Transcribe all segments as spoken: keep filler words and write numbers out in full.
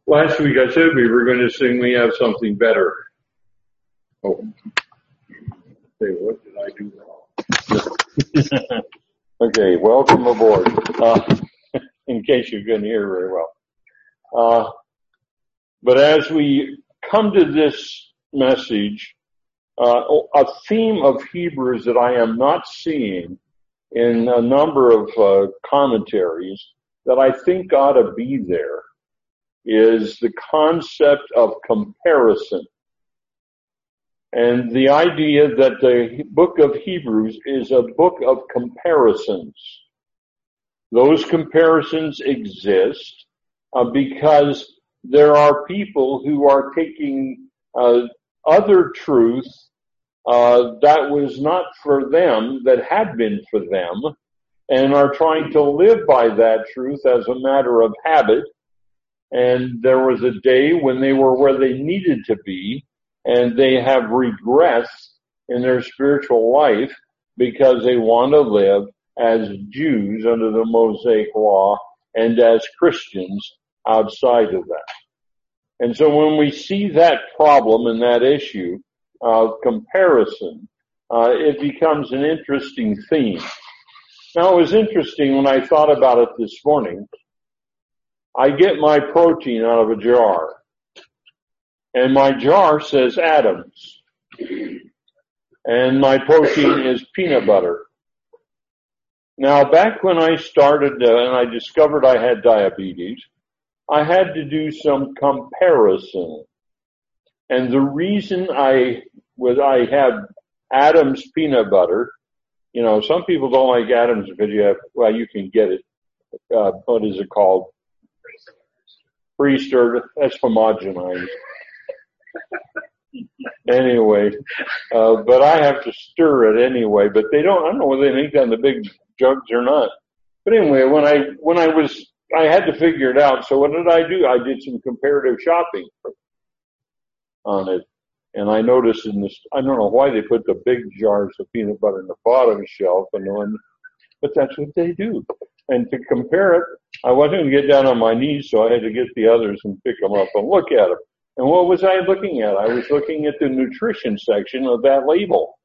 Last week I said we were going to sing We Have Something Better. Oh, say, what did I do wrong? Okay, welcome aboard, uh, in case you couldn't hear very well. Uh, but as we come to this message, uh, a theme of Hebrews that I am not seeing in a number of uh, commentaries that I think ought to be there is the concept of comparison. And the idea that the book of Hebrews is a book of comparisons. Those comparisons exist uh, because there are people who are taking uh, other truth uh, that was not for them, that had been for them, and are trying to live by that truth as a matter of habit. And there was a day when they were where they needed to be, and they have regressed in their spiritual life because they want to live as Jews under the Mosaic law and as Christians outside of that. And so when we see that problem and that issue of comparison, uh, it becomes an interesting theme. Now, it was interesting when I thought about it this morning. I get my protein out of a jar, and my jar says Adams, and my protein is peanut butter. Now, back when I started uh, and I discovered I had diabetes, I had to do some comparison. And the reason I was I had Adams peanut butter, you know, some people don't like Adams because you have, well, you can get it, uh, what is it called? Pre-stirred, that's homogenized. Anyway, uh, but I have to stir it anyway, but they don't, I don't know whether they make that in the big jugs or not. But anyway, when I, when I was, I had to figure it out. So what did I do? I did some comparative shopping on it. And I noticed in this, I don't know why they put the big jars of peanut butter in the bottom shelf and one, but that's what they do. And to compare it, I wasn't going to get down on my knees, so I had to get the others and pick them up and look at them. And what was I looking at? I was looking at the nutrition section of that label.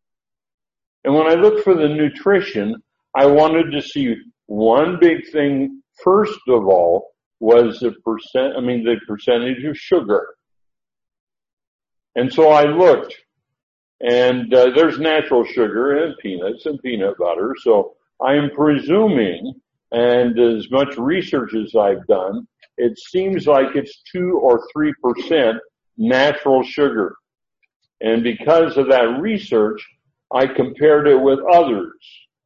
And when I looked for the nutrition, I wanted to see one big thing. First of all, was the percent, I mean, the percentage of sugar. And so I looked, and uh, there's natural sugar and peanuts and peanut butter. So I am presuming, and as much research as I've done, it seems like it's two or three percent natural sugar. And because of that research, I compared it with others.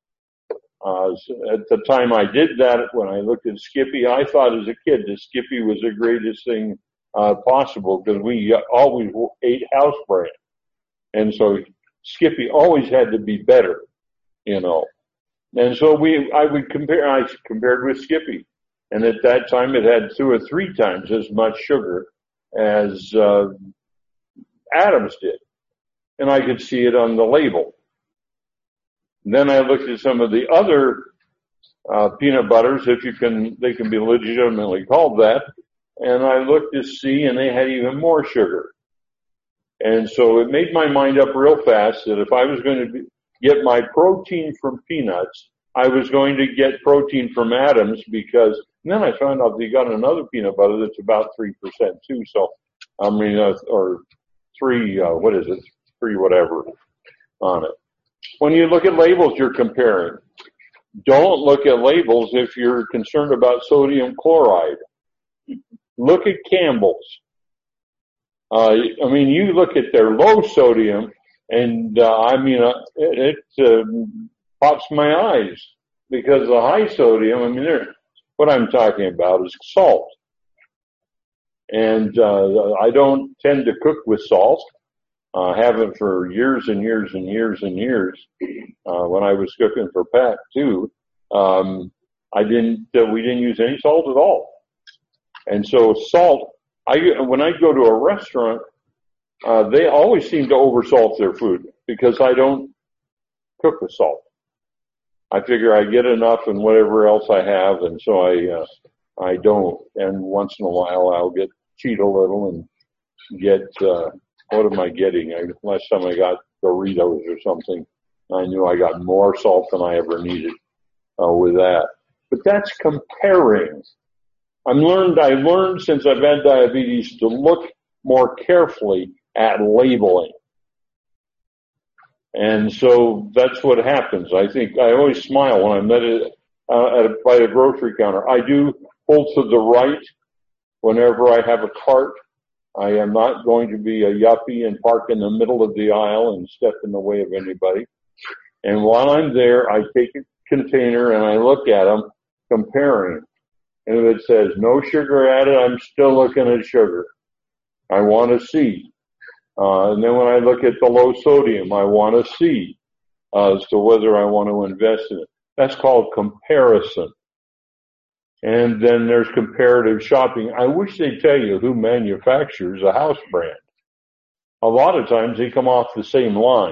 Uh, at the time I did that, when I looked at Skippy, I thought as a kid that Skippy was the greatest thing uh, possible because we always ate house brand. And so Skippy always had to be better, you know. And so we, I would compare, I compared with Skippy. And at that time it had two or three times as much sugar as, uh, Adams did. And I could see it on the label. And then I looked at some of the other, uh, peanut butters, if you can, they can be legitimately called that. And I looked to see, and they had even more sugar. And so it made my mind up real fast that if I was going to be, get my protein from peanuts, I was going to get protein from Adams because, and then I found out they got another peanut butter that's about three percent too. So, I mean, uh, or three, uh, what is it? Three whatever on it. When you look at labels, you're comparing. Don't look at labels if you're concerned about sodium chloride. Look at Campbell's. Uh, I mean, you look at their low sodium, and uh, I mean, uh, it, it uh, pops my eyes because the high sodium. I mean, what I'm talking about is salt, and uh, I don't tend to cook with salt. I uh, haven't for years and years and years and years. Uh, when I was cooking for Pat too, um, I didn't. Uh, we didn't use any salt at all, and so salt. I, when I go to a restaurant, uh, they always seem to oversalt their food because I don't cook with salt. I figure I get enough in whatever else I have, and so I, uh, I don't. And once in a while I'll get cheat a little and get, uh, what am I getting? I, last time I got Doritos or something, I knew I got more salt than I ever needed, uh, with that. But that's comparing. I'm learned, I learned since I've had diabetes to look more carefully at labeling. And so that's what happens. I think I always smile when I'm at a, uh, at a, by a grocery counter. I do pull to the right whenever I have a cart. I am not going to be a yuppie and park in the middle of the aisle and step in the way of anybody. And while I'm there, I take a container and I look at them, comparing. And if it says no sugar added, I'm still looking at sugar. I want to see. Uh, and then when I look at the low sodium, I want to see uh, as to whether I want to invest in it. That's called comparison. And then there's comparative shopping. I wish they'd tell you who manufactures a house brand. A lot of times they come off the same line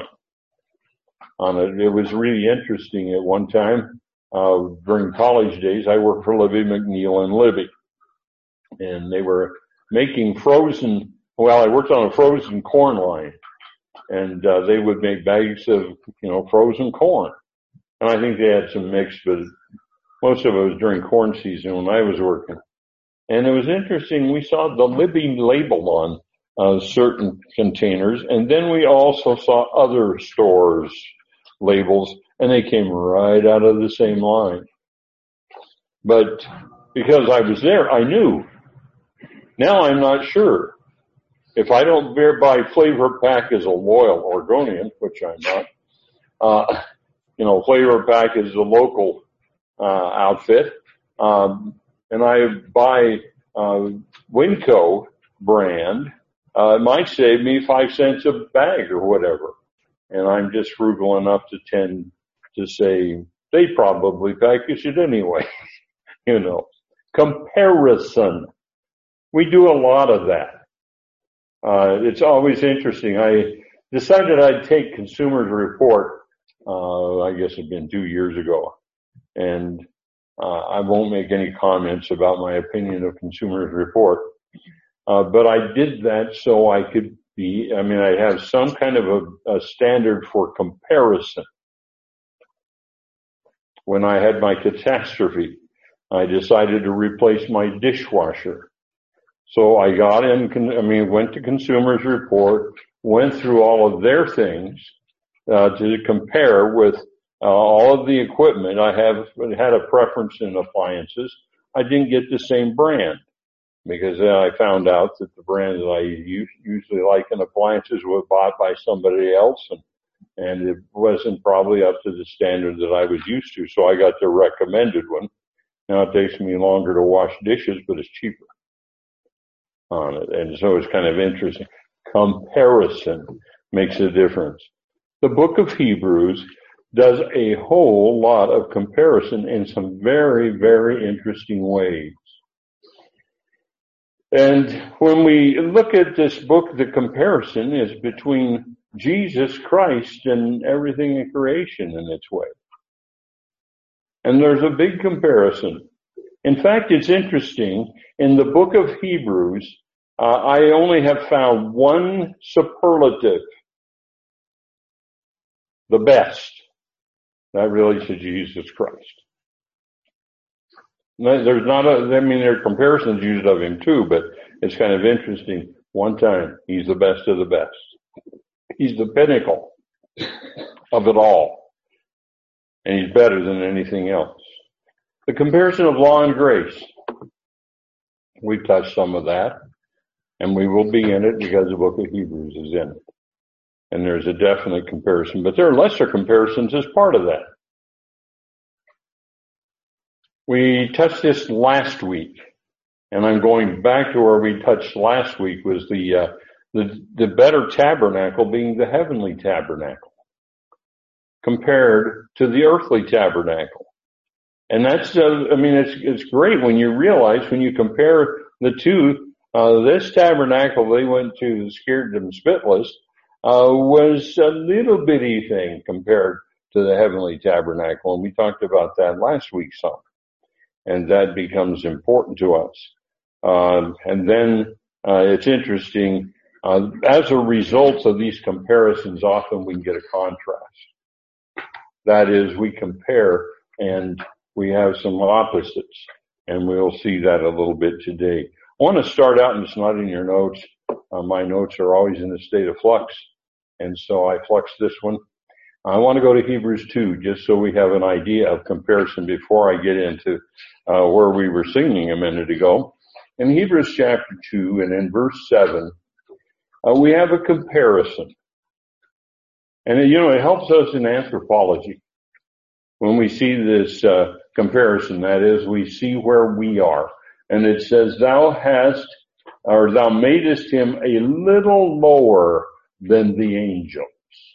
on it. It was really interesting at one time, uh, during college days, I worked for Libby McNeil and Libby. And they were making frozen, well, I worked on a frozen corn line. And, uh, they would make bags of, you know, frozen corn. And I think they had some mix, but most of it was during corn season when I was working. And it was interesting. We saw the Libby label on uh, certain containers, and then we also saw other stores' labels, and they came right out of the same line. But because I was there, I knew. Now I'm not sure. If I don't buy Flavor Pack as a loyal Oregonian, which I'm not, uh, you know, Flavor Pack is the local Uh, outfit, um, and I buy, uh, Winco brand, uh, it might save me five cents a bag or whatever. And I'm just frugal enough to tend to say, they probably package it anyway. You know, comparison. We do a lot of that. Uh, it's always interesting. I decided I'd take Consumers Report, uh, I guess it'd been two years ago. And uh, I won't make any comments about my opinion of Consumers Report. Uh, but I did that so I could be, I mean, I have some kind of a, a standard for comparison. When I had my catastrophe, I decided to replace my dishwasher. So I got in, I mean, went to Consumers Report, went through all of their things uh, to compare with Uh, all of the equipment. I have had a preference in appliances. I didn't get the same brand because then I found out that the brand that I usually like in appliances was bought by somebody else, and, and it wasn't probably up to the standard that I was used to. So I got the recommended one. Now it takes me longer to wash dishes, but it's cheaper on it. And so it's kind of interesting. Comparison makes a difference. The book of Hebrews does a whole lot of comparison in some very, very interesting ways. And when we look at this book, the comparison is between Jesus Christ and everything in creation in its way. And there's a big comparison. In fact, it's interesting. In the book of Hebrews, uh, I only have found one superlative, the best. That relates to Jesus Christ. There's not a, I mean, there are comparisons used of him too, but it's kind of interesting. One time, he's the best of the best. He's the pinnacle of it all. And he's better than anything else. The comparison of law and grace. We've touched some of that, and we will be in it because the book of Hebrews is in it. And there's a definite comparison, but there are lesser comparisons as part of that. We touched this last week, and I'm going back to where we touched last week was the, uh, the, the better tabernacle being the heavenly tabernacle compared to the earthly tabernacle. And that's, uh, I mean, it's, it's great when you realize when you compare the two, uh, this tabernacle they went to, scared them spitless, Uh, was a little bitty thing compared to the heavenly tabernacle, and we talked about that last week some. and that becomes important to us. Uh, and then uh, it's interesting, uh, as a result of these comparisons, often we can get a contrast. That is, we compare and we have some opposites, and we'll see that a little bit today. I want to start out, and it's not in your notes. Uh, my notes are always in a state of flux, and so I flux this one. I want to go to Hebrews two, just so we have an idea of comparison before I get into uh, where we were singing a minute ago. In Hebrews chapter two and in verse seven, uh, we have a comparison. And, you know, it helps us in anthropology when we see this uh, comparison. That is, we see where we are. And it says, thou hast, or thou madest him a little lower than the angels.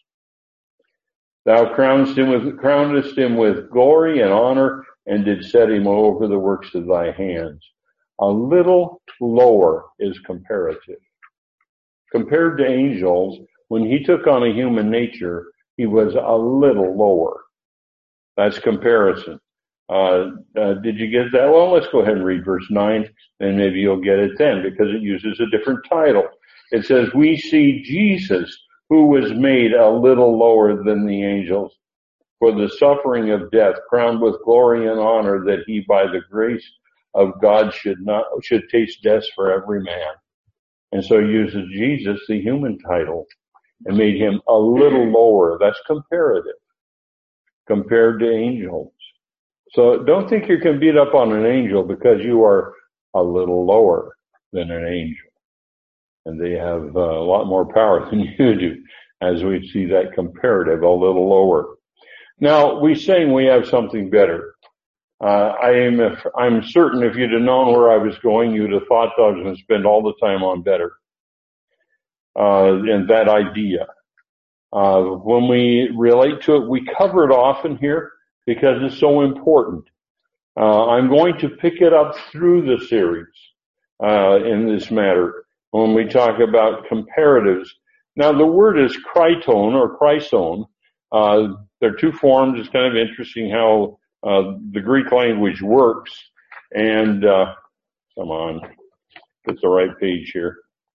Thou crownest him with, crownest him with glory and honor, and did set him over the works of thy hands. A little lower is comparative. Compared to angels, when he took on a human nature, he was a little lower. That's comparison. Uh, uh, did you get that? Well, let's go ahead and read verse nine, and maybe you'll get it then, because it uses a different title. It says, we see Jesus, who was made a little lower than the angels, for the suffering of death, crowned with glory and honor, that he by the grace of God should not, should taste death for every man. And so he uses Jesus, the human title, and made him a little lower. That's comparative, compared to angels. So don't think you can beat up on an angel because you are a little lower than an angel. And they have uh, a lot more power than you do, as we see that comparative, a little lower. Now, we saying we have something better. Uh, I am, if, I'm certain if you'd have known where I was going, you'd have thought I was going to spend all the time on better. Uh, and that idea. Uh, when we relate to it, we cover it often here because it's so important. Uh, I'm going to pick it up through the series, uh, in this matter when we talk about comparatives. Now, the word is kriton or chrysone. Uh, there are two forms. It's kind of interesting how Uh, the Greek language works, and, uh, come on, get the right page here.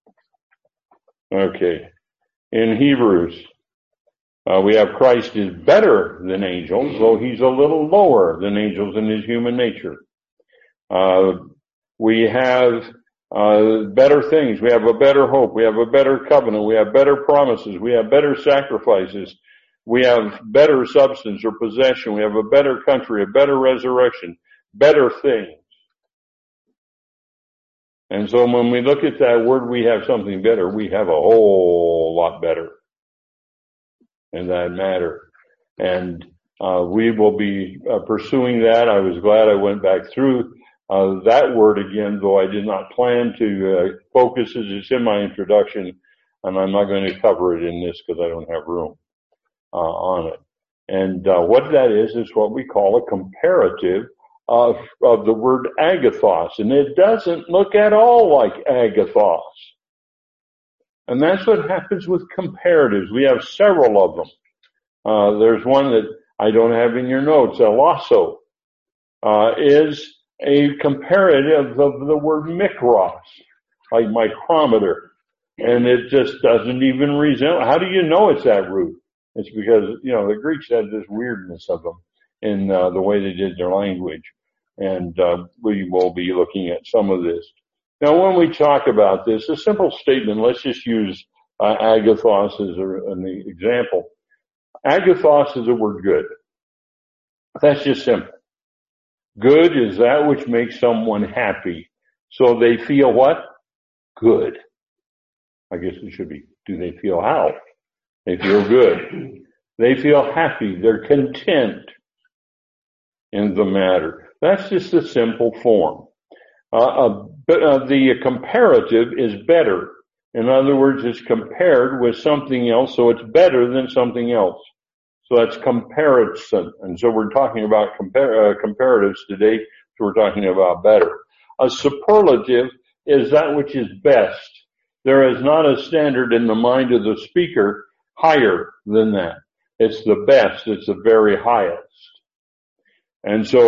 Okay. In Hebrews, uh, we have Christ is better than angels, though he's a little lower than angels in his human nature. Uh, we have, uh, better things. We have a better hope. We have a better covenant. We have better promises. We have better sacrifices. We have better substance or possession. We have a better country, a better resurrection, better things. And so when we look at that word, we have something better. We have a whole lot better in that matter. And uh, we will be uh, pursuing that. I was glad I went back through uh, that word again, though I did not plan to uh, focus as it's in my introduction, and I'm not going to cover it in this because I don't have room. Uh, on it. And uh, what that is, is what we call a comparative of, of the word agathos. And it doesn't look at all like agathos. And that's what happens with comparatives. We have several of them. Uh, there's one that I don't have in your notes, elasso, uh, is a comparative of the word mikros, like micrometer. And it just doesn't even resemble. How do you know it's that root? It's because, you know, the Greeks had this weirdness of them in uh, the way they did their language. And uh, we will be looking at some of this. Now, when we talk about this, a simple statement, let's just use uh, agathos as a, an example. Agathos is the word good. That's just simple. Good is that which makes someone happy. So they feel what? Good. I guess it should be, do they feel how? They feel good. They feel happy. They're content in the matter. That's just a simple form. Uh, uh, but, uh, the comparative is better. In other words, it's compared with something else, so it's better than something else. So that's comparison. And so we're talking about compar- uh, comparatives today, so we're talking about better. A superlative is that which is best. There is not a standard in the mind of the speaker higher than that. It's the best. It's the very highest. And so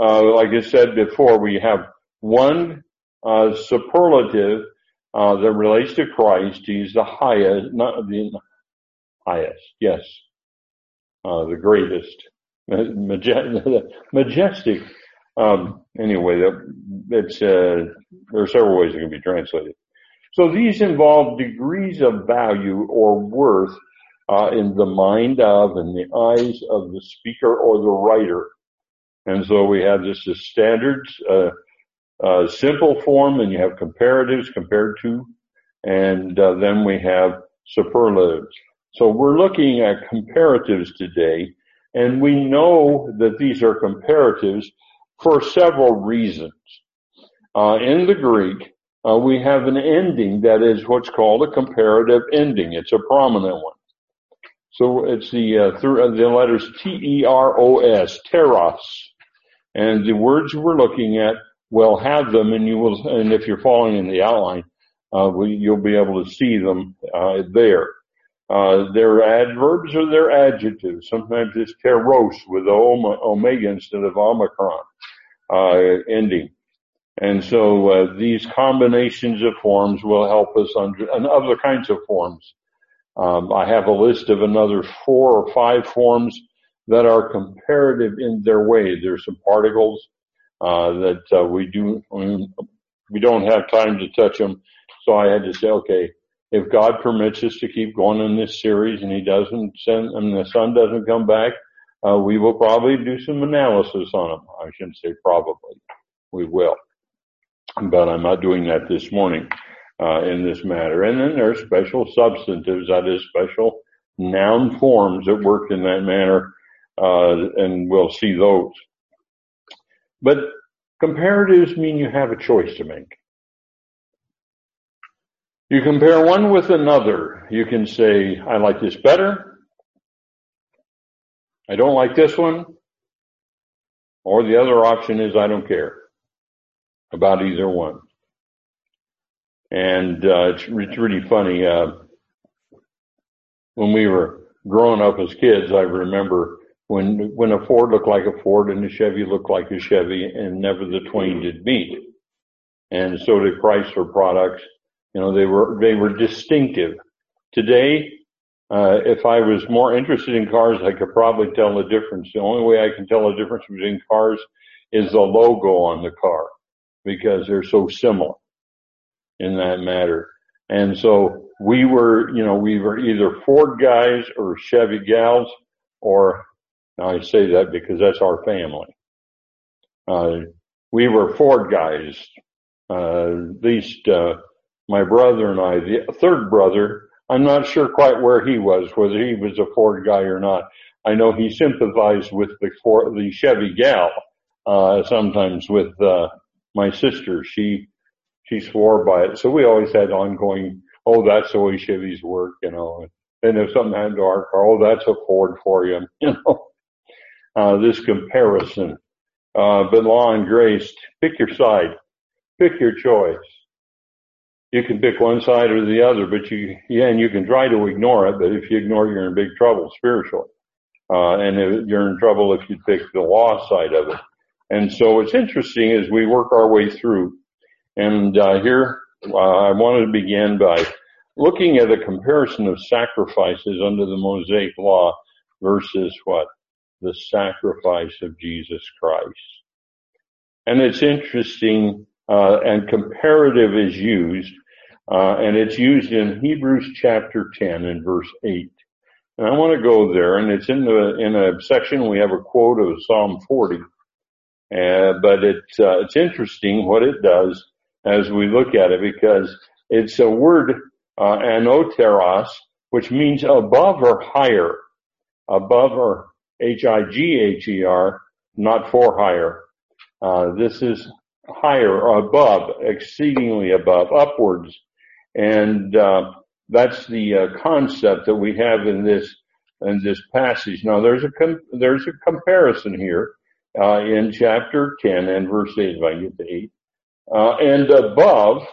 uh, like I said before, we have one uh, superlative uh, that relates to Christ. He's the highest, not the highest, yes, uh, the greatest, majestic. Um, anyway, that, it's uh, there are several ways it can be translated. So these involve degrees of value or worth uh, in the mind of and the eyes of the speaker or the writer. And so we have this as standards, uh, uh, simple form, and you have comparatives, compared to, and uh, then we have superlatives. So we're looking at comparatives today, and we know that these are comparatives for several reasons. Uh, in the Greek, uh, we have an ending that is what's called a comparative ending. It's a prominent one. So it's the uh, through the letters T E R O S, teros, and the words we're looking at will have them, and you will, and if you're following in the outline, uh, we, you'll be able to see them uh, there. Uh, they're adverbs or they're adjectives. Sometimes it's teros with the omega instead of omicron uh, ending. And so uh, these combinations of forms will help us under, and other kinds of forms. Um, I have a list of another four or five forms that are comparative in their way. There's some particles uh, that uh, we do we don't have time to touch them, so I had to say, okay, if God permits us to keep going in this series, and He doesn't send, and the sun doesn't come back, uh, we will probably do some analysis on them. I shouldn't say probably, we will, but I'm not doing that this morning. Uh, in this matter. And then there are special substantives, that is special noun forms that work in that manner, uh, and we'll see those. But comparatives mean you have a choice to make. You compare one with another. You can say, I like this better. I don't like this one. Or the other option is I don't care about either one. And uh, it's, it's really funny. Uh, when we were growing up as kids, I remember when when a Ford looked like a Ford and a Chevy looked like a Chevy, and never the twain did meet. And so did Chrysler products. You know, they were they were distinctive. Today, uh, if I was more interested in cars, I could probably tell the difference. The only way I can tell the difference between cars is the logo on the car, because they're so similar in that matter. And so we were, you know, we were either Ford guys or Chevy gals, or I say that because that's our family. Uh, we were Ford guys. Uh, at least, uh, my brother and I, the third brother, I'm not sure quite where he was, whether he was a Ford guy or not. I know he sympathized with the Ford, the Chevy gal, uh, sometimes with, uh, my sister. She, She swore by it. So we always had ongoing, oh, that's the way Chevys work, you know. And if something happened to our car, oh, that's a Ford for you, you know. Uh, this comparison. Uh, but law and grace, pick your side. Pick your choice. You can pick one side or the other, but you, yeah, and you can try to ignore it, but if you ignore it, you're in big trouble spiritually. Uh, and if you're in trouble if you pick the law side of it. And so it's interesting as we work our way through. And uh, here uh, I wanted to begin by looking at a comparison of sacrifices under the Mosaic Law versus what? The sacrifice of Jesus Christ. And it's interesting, uh, and comparative is used, uh, and it's used in Hebrews chapter ten and verse eight. And I want to go there, and it's in the in a section we have a quote of Psalm forty. Uh, but it's uh, it's interesting what it does as we look at it, because it's a word, uh, anoteros, which means above or higher. Above or H I G H E R, not for higher. Uh, this is higher or above, exceedingly above, upwards. And, uh, that's the uh, concept that we have in this, in this passage. Now there's a, com- there's a comparison here, uh, in chapter ten and verse eight, if I get to eight. Uh, and above,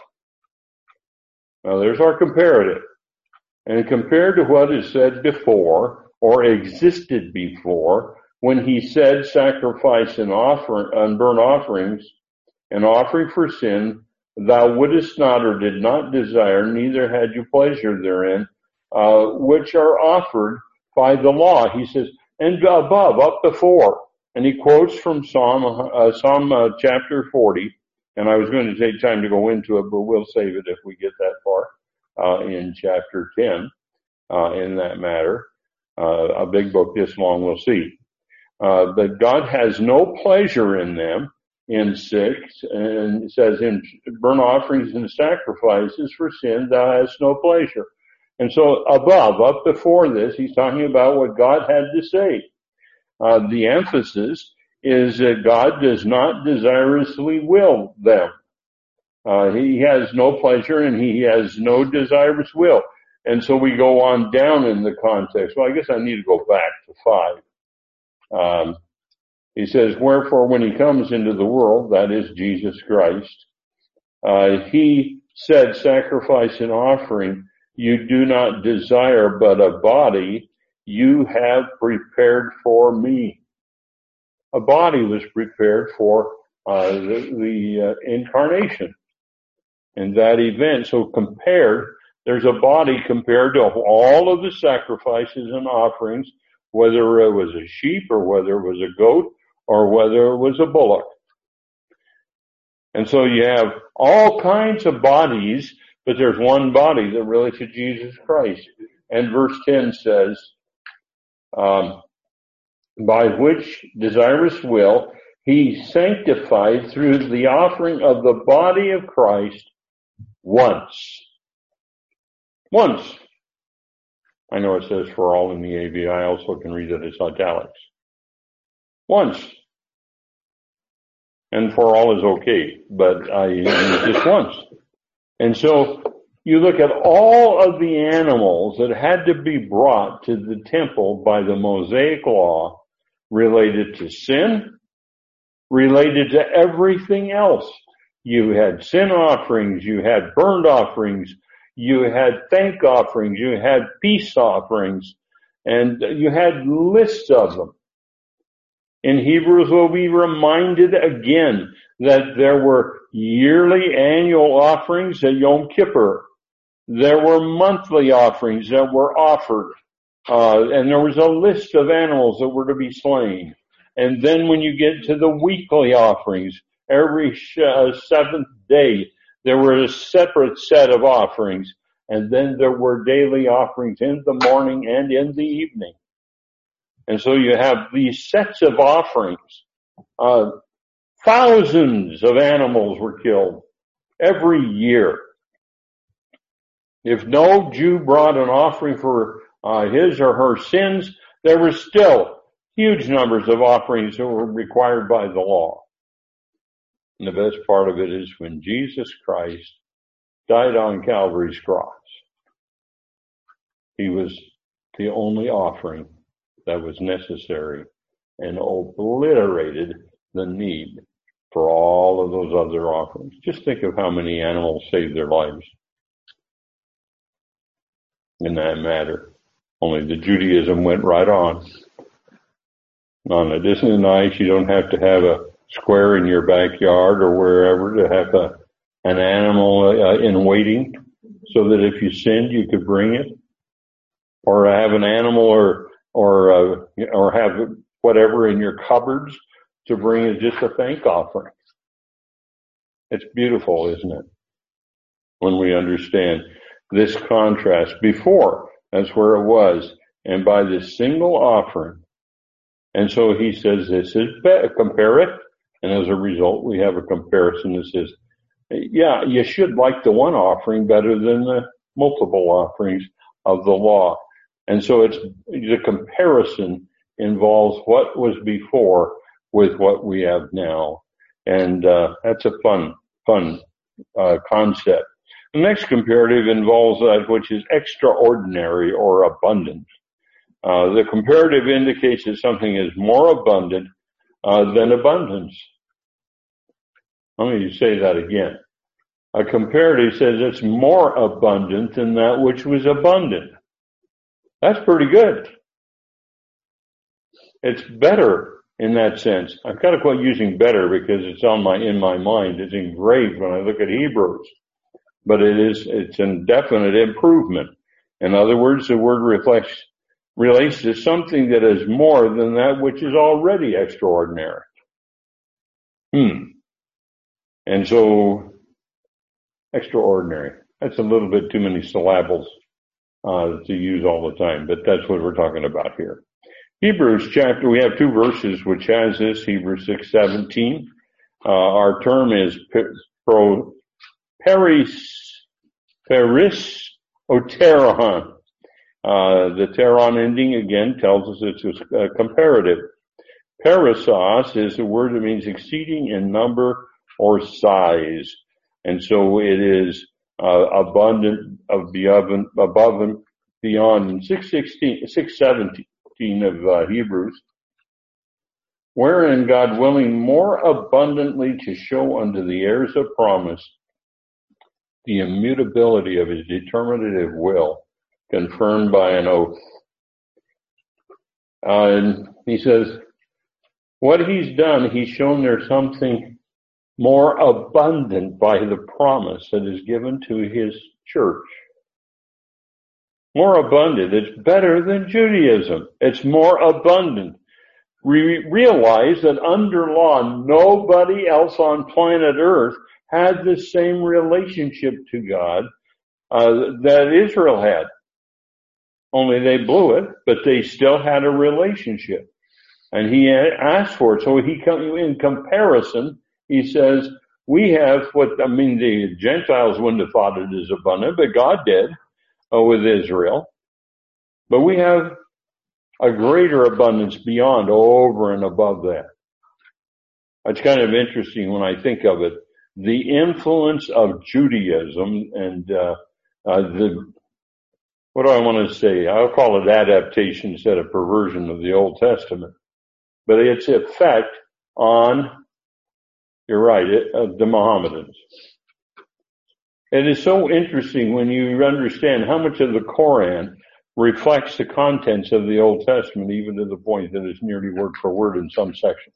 now there's our comparative. And compared to what is said before or existed before, when he said, sacrifice and offer and burnt offerings, an offering for sin, thou wouldest not or did not desire, neither had you pleasure therein, uh, which are offered by the law. He says, and above, up before. And he quotes from Psalm, uh, Psalm uh, chapter forty. And I was going to take time to go into it, but we'll save it if we get that far, uh, in chapter ten, uh, in that matter. Uh, a big book this long, we'll see. Uh, but God has no pleasure in them, in six, and it says, in burnt offerings and sacrifices for sin, thou hast no pleasure. And so above, up before this, he's talking about what God had to say. Uh, the emphasis is that God does not desirously will them. Uh, he has no pleasure and he has no desirous will. And so we go on down in the context. Well, I guess I need to go back to five. Um, he says, wherefore when he comes into the world, that is Jesus Christ, uh, he said, sacrifice and offering you do not desire, but a body you have prepared for me. A body was prepared for uh, the, the uh, incarnation and that event. So compared, there's a body compared to all of the sacrifices and offerings, whether it was a sheep or whether it was a goat or whether it was a bullock. And so you have all kinds of bodies, but there's one body that relates to Jesus Christ. And verse ten says, um, by which desirous will he sanctified through the offering of the body of Christ once. Once. I know it says for all in the A V. I also can read it as italics. Once. And for all is okay, but I use just once. And so you look at all of the animals that had to be brought to the temple by the Mosaic law related to sin, related to everything else. You had sin offerings, you had burnt offerings, you had thank offerings, you had peace offerings, and you had lists of them. In Hebrews, we'll be reminded again that there were yearly annual offerings at Yom Kippur. There were monthly offerings that were offered. Uh, and there was a list of animals that were to be slain. And then when you get to the weekly offerings, every uh, seventh day, there were a separate set of offerings. And then there were daily offerings in the morning and in the evening. And so you have these sets of offerings. Uh, thousands of animals were killed every year. If no Jew brought an offering for uh, his or her sins, there were still huge numbers of offerings that were required by the law. And the best part of it is when Jesus Christ died on Calvary's cross, he was the only offering that was necessary and obliterated the need for all of those other offerings. Just think of how many animals saved their lives in that matter. Only the Judaism went right on. On it isn't nice. You don't have to have a square in your backyard or wherever to have a, an animal uh, in waiting so that if you sinned, you could bring it. Or have an animal or or uh, or have whatever in your cupboards to bring as just a thank offering. It's beautiful, isn't it? When we understand this contrast. Before, that's where it was, and by this single offering. And so he says this is better, compare it, and as a result we have a comparison that says, yeah, you should like the one offering better than the multiple offerings of the law. And so it's the comparison involves what was before with what we have now. And uh that's a fun, fun uh concept. The next comparative involves that which is extraordinary or abundant. Uh the comparative indicates that something is more abundant uh than abundance. Let me say that again. A comparative says it's more abundant than that which was abundant. That's pretty good. It's better in that sense. I've got to quit using better because it's on my, in my mind. It's engraved when I look at Hebrews. But it is, it's a definite improvement. In other words, the word reflects, relates to something that is more than that which is already extraordinary. Hmm. And so, extraordinary. That's a little bit too many syllables uh, to use all the time, but that's what we're talking about here. Hebrews chapter, we have two verses which has this, Hebrews six seventeen. Uh, our term is pro, peris, peris oteron. Uh, the teron ending again tells us it's a comparative. Perisos is a word that means exceeding in number or size. And so it is uh, abundant of beyond, above and beyond. In six sixteen, six seventeen of uh, Hebrews, wherein God willing more abundantly to show unto the heirs of promise the immutability of his determinative will, confirmed by an oath. Uh, and he says, what he's done, he's shown there's something more abundant by the promise that is given to his church. More abundant. It's better than Judaism. It's more abundant. We realize that under law, nobody else on planet Earth had the same relationship to God uh, that Israel had. Only they blew it, but they still had a relationship. And he asked for it. So he, in comparison, he says, we have what, I mean, the Gentiles wouldn't have thought it as abundant, but God did uh, with Israel. But we have a greater abundance beyond, over and above that. It's kind of interesting when I think of it. The influence of Judaism and uh, uh, the, what do I want to say? I'll call it adaptation instead of perversion of the Old Testament. But its effect on, you're right, it, uh, the Mohammedans. It is so interesting when you understand how much of the Koran reflects the contents of the Old Testament, even to the point that it's nearly word for word in some sections.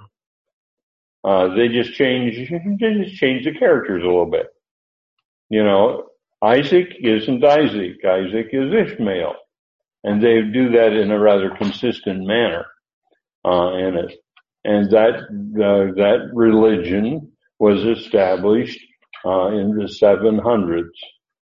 Uh, they just change, they just change the characters a little bit. You know, Isaac isn't Isaac. Isaac is Ishmael. And they do that in a rather consistent manner. Uh, in it. And that, uh, that religion was established, uh, in the seven hundreds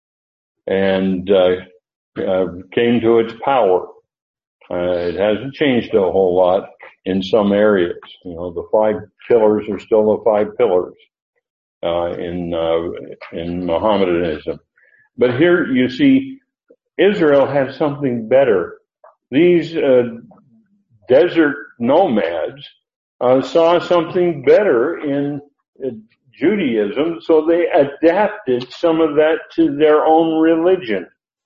and, uh, uh, came to its power. Uh, it hasn't changed a whole lot in some areas. You know, the five pillars are still the five pillars, uh, in, uh, in Mohammedanism. But here you see Israel has something better. These, uh, desert nomads uh, saw something better in uh, Judaism, so they adapted some of that to their own religion.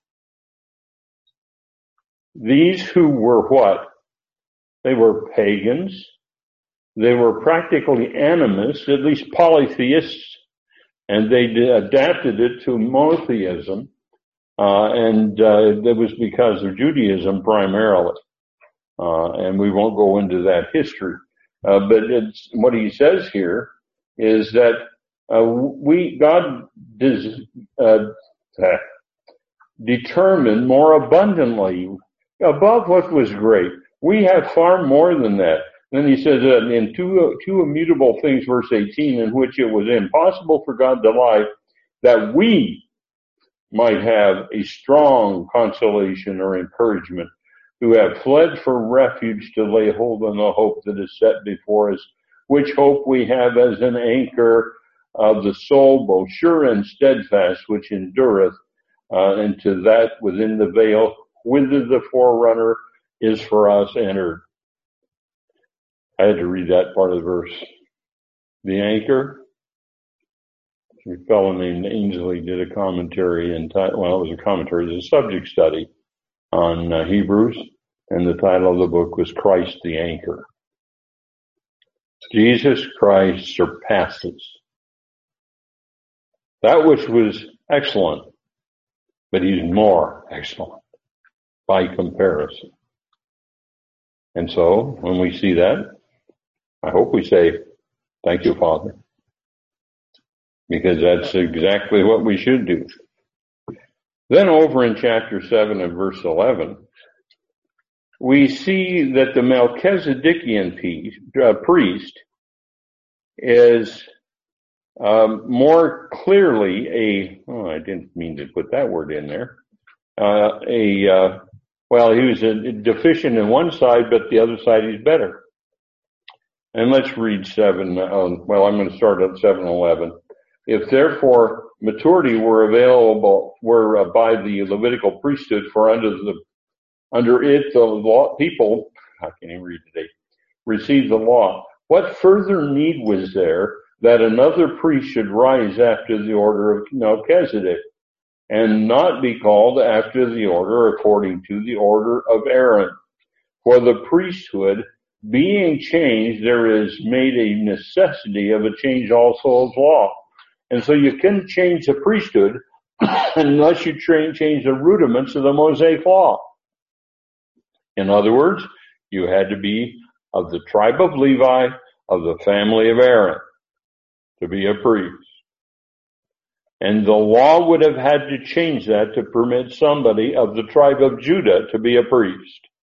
These who were what? They were pagans. They were practically animists, at least polytheists, and they adapted it to monotheism, uh, and uh, it was because of Judaism primarily. Uh, and we won't go into that history. Uh, but it's, what he says here is that, uh, we, God does, uh, determined more abundantly above what was great. We have far more than that. Then he says that in two, two immutable things, verse eighteen, in which it was impossible for God to lie, that we might have a strong consolation or encouragement, who have fled for refuge to lay hold on the hope that is set before us, which hope we have as an anchor of the soul, both sure and steadfast, which endureth, uh, and to that within the veil, whither the forerunner is for us entered. I had to read that part of the verse. The anchor. A fellow named Ainsley did a commentary, and well, it was a commentary, it was a subject study on uh, Hebrews, and the title of the book was Christ the Anchor. Jesus Christ surpasses that which was excellent, but he's more excellent by comparison. And so when we see that, I hope we say, thank you, Father, because that's exactly what we should do. Then over in chapter seven and verse eleven, we see that the Melchizedekian priest is um, more clearly a, oh, I didn't mean to put that word in there, uh, a, uh, well, he was a, deficient in one side, but the other side he's better. And let's read seven, um, well, I'm going to start at seven eleven. If therefore maturity were available, were uh, by the Levitical priesthood, for under the, under it the law, people, I can't even read today, received the law. What further need was there that another priest should rise after the order of Melchizedek, and not be called after the order according to the order of Aaron? For the priesthood being changed, there is made a necessity of a change also of law. And so you couldn't change the priesthood unless you change the rudiments of the Mosaic law. In other words, you had to be of the tribe of Levi, of the family of Aaron, to be a priest. And the law would have had to change that to permit somebody of the tribe of Judah to be a priest.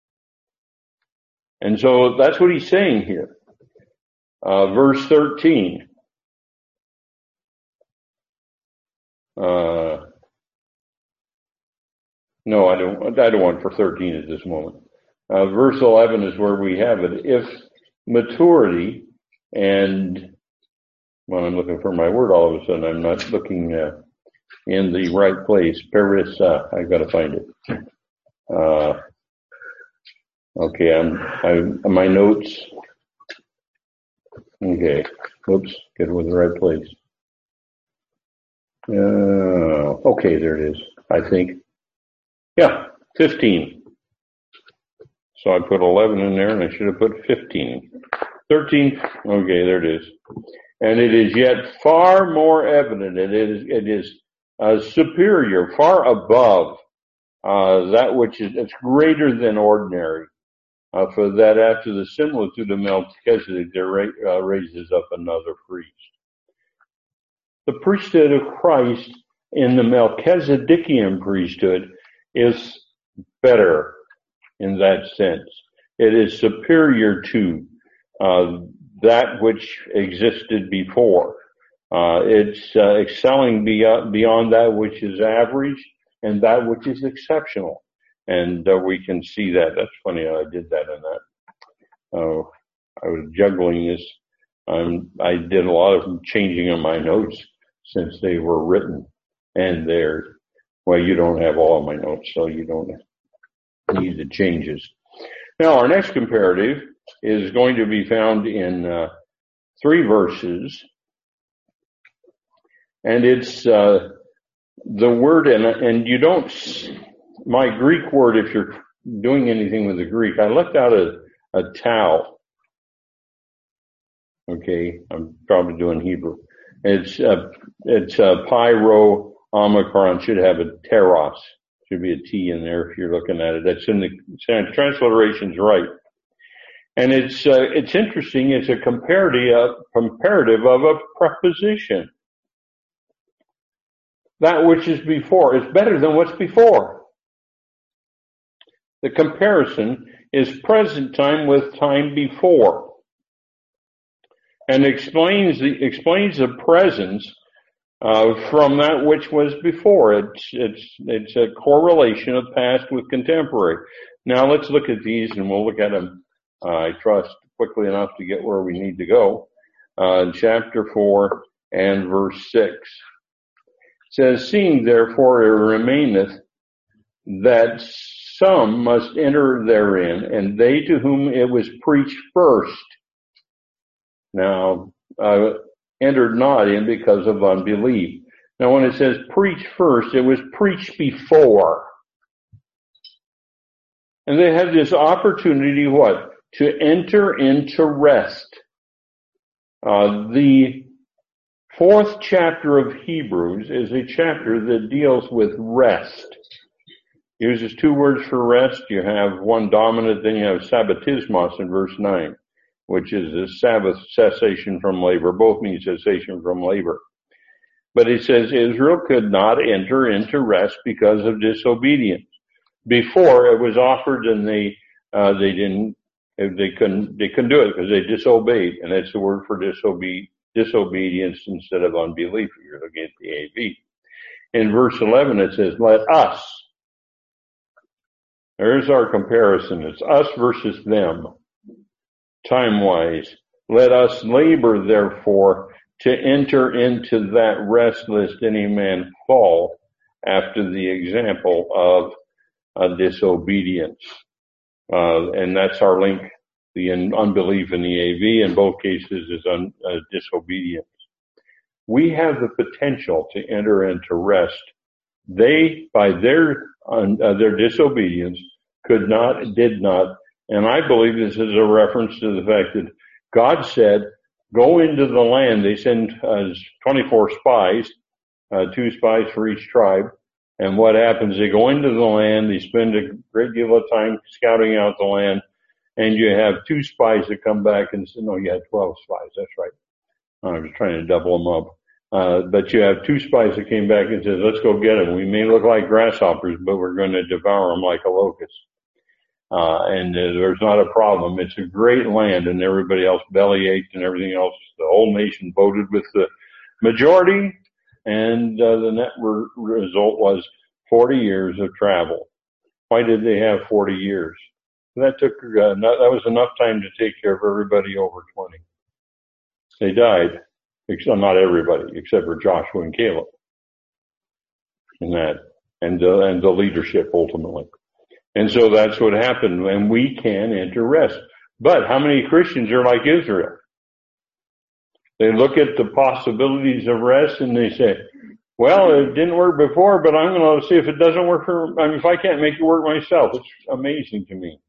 And so that's what he's saying here. Uh, verse thirteen. Uh, no, I don't, I don't want for thirteen at this moment. Uh, verse eleven is where we have it. If maturity and, well, I'm looking for my word all of a sudden. I'm not looking uh, in the right place. Parissa, I've got to find it. Uh, okay, I'm, I'm, my notes. Okay, oops, get with the right place. Uh, okay, there it is, I think. Yeah, fifteen. So I put eleven in there and I should have put fifteen. thirteen, okay, there it is. And it is yet far more evident, it is, it is uh, superior, far above uh, that which is, it's greater than ordinary. Uh, for that after the similitude of Melchizedek, there ra- uh, raises up another priest. The priesthood of Christ in the Melchizedekian priesthood is better in that sense. It is superior to uh, that which existed before. Uh, it's uh, excelling beyond, beyond that which is average and that which is exceptional. And uh, we can see that. That's funny, I did that in that. Uh, I was juggling this. Um, I did a lot of changing of my notes since they were written. And they're, well, you don't have all of my notes, so you don't need the changes. Now, our next comparative is going to be found in uh, three verses. And it's uh, the word, and, and you don't, my Greek word, if you're doing anything with the Greek, I left out a, a tau. Okay, I'm probably doing Hebrew. It's uh, it's uh, pyro omicron, should have a teros. Should be a T in there if you're looking at it. That's in the transliteration's right. And it's uh, it's interesting. It's a comparative comparative of a preposition. That which is before is better than what's before. The comparison is present time with time before, and explains the explains the presence uh, from that which was before. It's it's it's a correlation of past with contemporary. Now let's look at these, and we'll look at them. Uh, I trust quickly enough to get where we need to go. Uh, chapter four and verse six. It says, seeing therefore it remaineth that some must enter therein, and they to whom it was preached first. Now, uh, entered not in because of unbelief. Now, when it says preach first, it was preached before. And they had this opportunity, what? To enter into rest. Uh, the fourth chapter of Hebrews is a chapter that deals with rest. uses two words for rest. You have one dominant, then you have sabbatismos in verse nine, which is a Sabbath, cessation from labor. Both mean cessation from labor. But he says Israel could not enter into rest because of disobedience. Before it was offered and they, uh, they didn't, they couldn't, they couldn't do it because they disobeyed. And that's the word for disobe- disobedience instead of unbelief. You're looking at the A V. In verse eleven, it says, let us. There's our comparison. It's us versus them. Time-wise. Let us labor, therefore, to enter into that rest lest any man fall after the example of uh, disobedience. Uh, and that's our link. The unbelief in the A V in both cases is un, uh, disobedience. We have the potential to enter into rest. They, by their uh, their disobedience, could not, did not, and I believe this is a reference to the fact that God said, go into the land. They send uh, twenty-four spies, uh, two spies for each tribe. And what happens? They go into the land. They spend a great deal of time scouting out the land. And you have two spies that come back and say, no, you had twelve spies. That's right. I was trying to double them up. Uh, but you have two spies that came back and said, let's go get them. We may look like grasshoppers, but we're going to devour them like a locust. Uh, and uh, there's not a problem. It's a great land, and everybody else bellyached and everything else. The whole nation voted with the majority, and uh, the net re- result was forty years of travel. Why did they have forty years? That took uh, not, that was enough time to take care of everybody over twenty. They died, except not everybody, except for Joshua and Caleb, and that, and uh, and the leadership ultimately. And so that's what happened, and we can enter rest. But how many Christians are like Israel? They look at the possibilities of rest and they say, well, it didn't work before, but I'm going to see if it doesn't work for, I mean, if I can't make it work myself. It's amazing to me.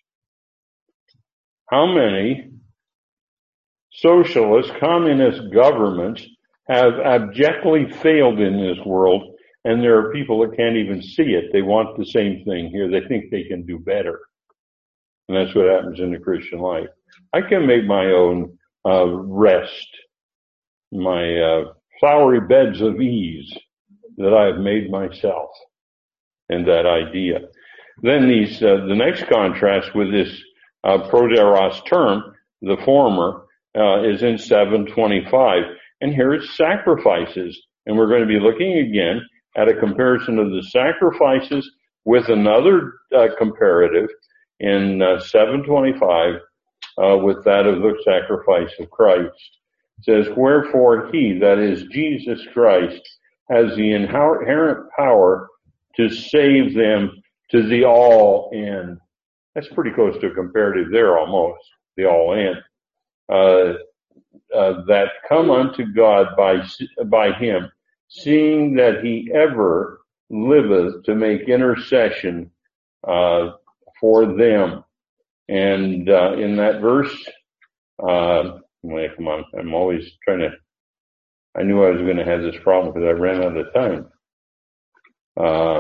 How many socialist, communist governments have abjectly failed in this world? And there are people that can't even see it. They want the same thing here. They think they can do better. And that's what happens in the Christian life. I can make my own uh, rest, my uh, flowery beds of ease that I have made myself, and that idea. Then these, uh, the next contrast with this uh, proderos term, the former, uh, is in seven twenty-five. And here it's sacrifices. And we're going to be looking again at a comparison of the sacrifices with another uh, comparative in uh, seven twenty-five uh, with that of the sacrifice of Christ. It says, wherefore he, that is Jesus Christ, has the inherent power to save them to the all end. That's pretty close to a comparative there almost, the all end. Uh, uh, that come unto God by by him, seeing that he ever liveth to make intercession uh for them. And uh in that verse, uh wait, come on, I'm always trying to, I knew I was going to have this problem because I ran out of time. Uh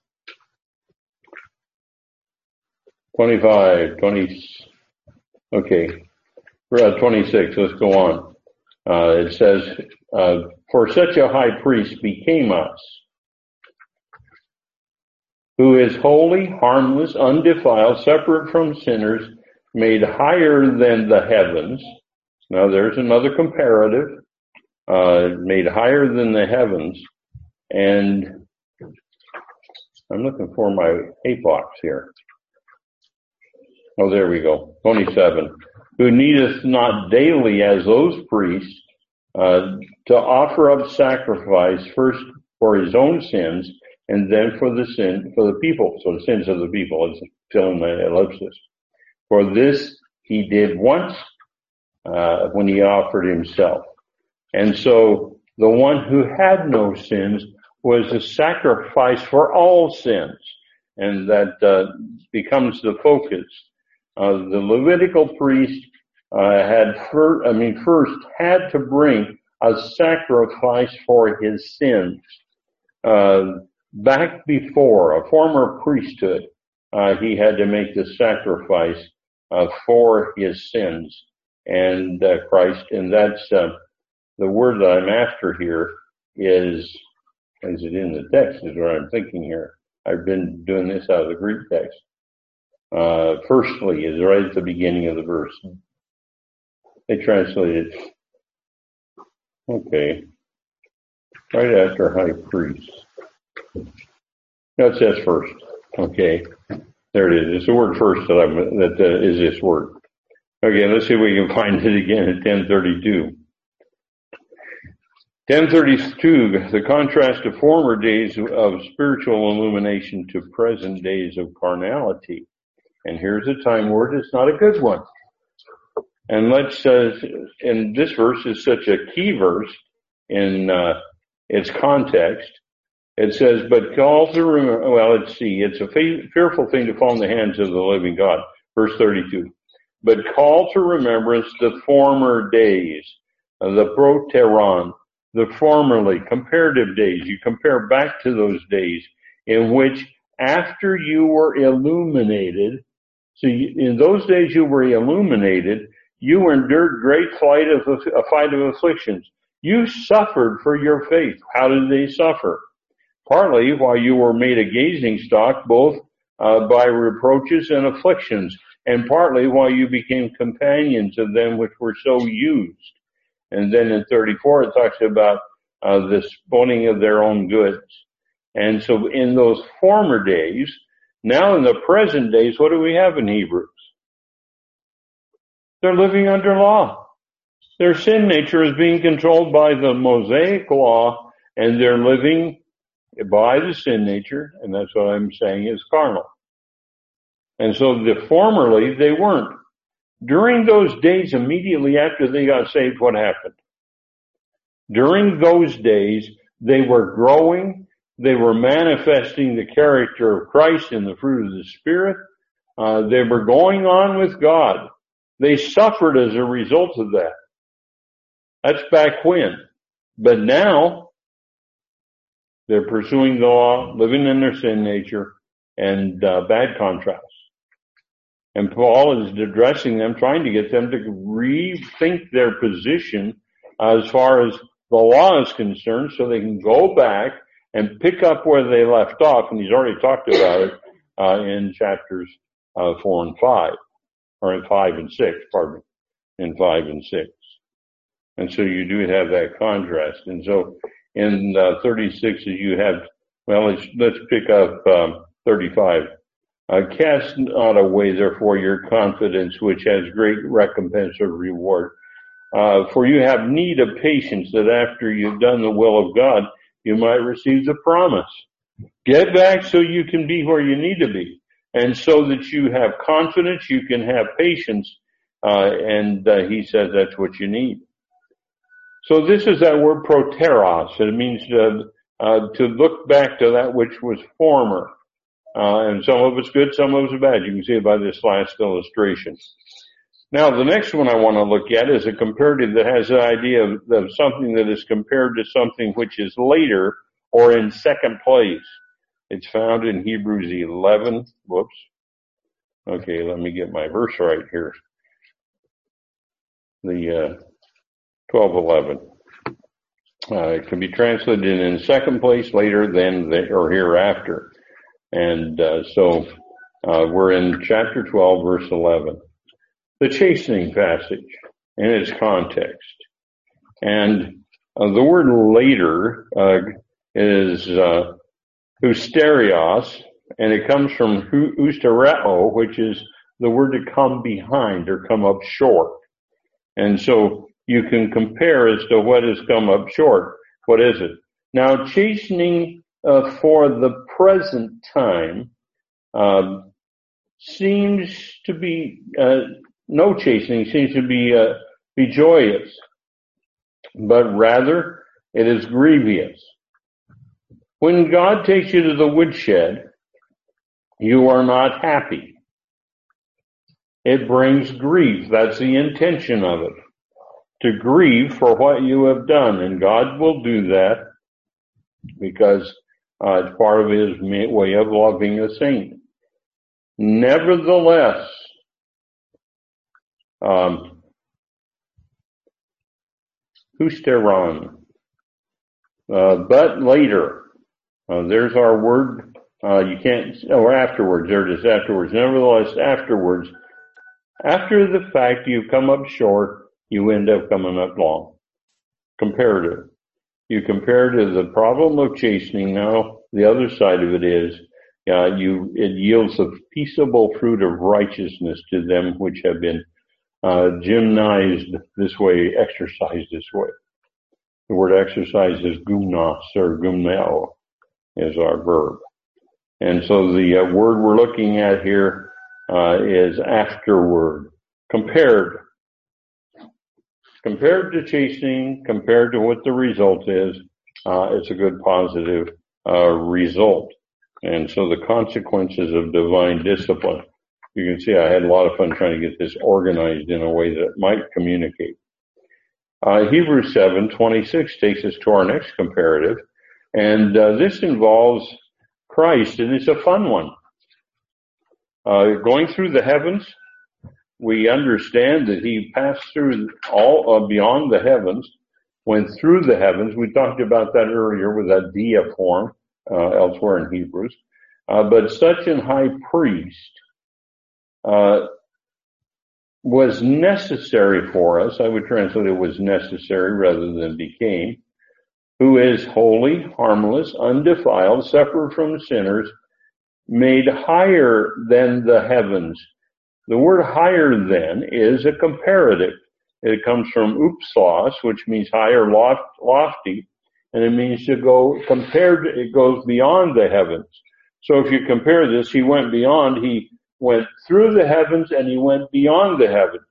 twenty-five, twenty, okay, we're at twenty-six, let's go on. Uh it says, uh for such a high priest became us, who is holy, harmless, undefiled, separate from sinners, made higher than the heavens. Now there's another comparative, uh, made higher than the heavens. And I'm looking for my eight box here. Oh, there we go. twenty-seven. Who needeth not daily as those priests, Uh, to offer up sacrifice first for his own sins and then for the sin, for the people, so the sins of the people, it's filling the ellipsis. For this he did once, uh, when he offered himself. And so the one who had no sins was a sacrifice for all sins. And that, uh, becomes the focus. Uh, the Levitical priest Uh, had first, I mean, first had to bring a sacrifice for his sins. Uh, back before, a former priesthood, uh, he had to make the sacrifice uh, for his sins and uh, Christ. And that's uh, the word that I'm after here is, is it in the text is what I'm thinking here. I've been doing this out of the Greek text. Uh, firstly is right at the beginning of the verse. They translated, okay, right after high priest. No, it says first. Okay, there it is. It's the word first that I'm, that uh, is this word. Okay, let's see if we can find it again at ten thirty-two. ten thirty-two, the contrast of former days of spiritual illumination to present days of carnality. And here's a time word. It's not a good one. And let's, uh, and this verse is such a key verse in uh, its context. It says, but call to remember, well, let's see, it's a fa- fearful thing to fall in the hands of the living God. Verse thirty-two. But call to remembrance the former days, uh, the proteron, the formerly, comparative days. You compare back to those days in which after you were illuminated, so you, in those days you were illuminated, you endured great fight of a fight of afflictions. You suffered for your faith. How did they suffer? Partly while you were made a gazing stock, both uh, by reproaches and afflictions, and partly while you became companions of them which were so used. And then in thirty-four it talks about uh, the spoiling of their own goods. And so in those former days, now in the present days, what do we have in Hebrews? They're living under law. Their sin nature is being controlled by the Mosaic law, and they're living by the sin nature, and that's what I'm saying is carnal. And so the formerly, they weren't. During those days, immediately after they got saved, what happened? During those days, they were growing. They were manifesting the character of Christ and the fruit of the Spirit. Uh, they were going on with God. They suffered as a result of that. That's back when. But now, they're pursuing the law, living in their sin nature, and uh, bad contrast. And Paul is addressing them, trying to get them to rethink their position as far as the law is concerned, so they can go back and pick up where they left off. And he's already talked about it uh, in chapters uh, four and five, or in five and six, pardon me, in five and six. And so you do have that contrast. And so in uh, thirty-six, you have, well, let's, let's pick up um, thirty-five. Uh, cast not away, therefore, your confidence, which has great recompense of reward. Uh, for you have need of patience, that after you've done the will of God, you might receive the promise. Get back so you can be where you need to be. And so that you have confidence, you can have patience. Uh, and uh, he says that's what you need. So this is that word proteros. It means uh, uh, to look back to that which was former. Uh, and some of it's good, some of it's bad. You can see it by this last illustration. Now, the next one I want to look at is a comparative that has the idea of, of something that is compared to something which is later or in second place. It's found in Hebrews eleven. Whoops. Okay, let me get my verse right here. The uh, twelve eleven. Uh, it can be translated in second place, later, then, or hereafter. And uh, so uh, we're in chapter twelve, verse eleven. The chastening passage in its context. And uh, the word later uh, is uh, husterios, and it comes from hustereo, which is the word to come behind or come up short. And so you can compare as to what has come up short. What is it? Now, chastening uh, for the present time um, seems to be uh, no chastening seems to be uh, be joyous, but rather it is grievous. When God takes you to the woodshed, you are not happy. It brings grief. That's the intention of it. To grieve for what you have done. And God will do that because Uh, it's part of his way of loving a saint. Nevertheless, um, husteron, uh, but later, uh, there's our word, uh, you can't, or afterwards, there it is, afterwards. Nevertheless, afterwards, after the fact you've come up short, you end up coming up long. Comparative. You compare to the problem of chastening. Now, the other side of it is, uh, you, it yields the peaceable fruit of righteousness to them which have been, uh, gymnized this way, exercised this way. The word exercise is gumnos or gumneo is our verb. And so the uh, word we're looking at here, uh, is afterward. Compared. Compared to chastening, compared to what the result is, uh, it's a good positive, uh, result. And so the consequences of divine discipline, you can see I had a lot of fun trying to get this organized in a way that might communicate. Uh, Hebrews seven twenty-six takes us to our next comparative, and uh, this involves Christ, and it's a fun one. Uh, going through the heavens, we understand that he passed through all uh, beyond the heavens, went through the heavens. We talked about that earlier with that dia form uh, elsewhere in Hebrews. Uh, but such an high priest uh, was necessary for us. I would translate it was necessary rather than became. Who is holy, harmless, undefiled, separate from sinners, made higher than the heavens. The word higher than is a comparative. It comes from upsos, which means higher, loft, lofty, and it means to go compared, it goes beyond the heavens. So if you compare this, he went beyond, he went through the heavens and he went beyond the heavens.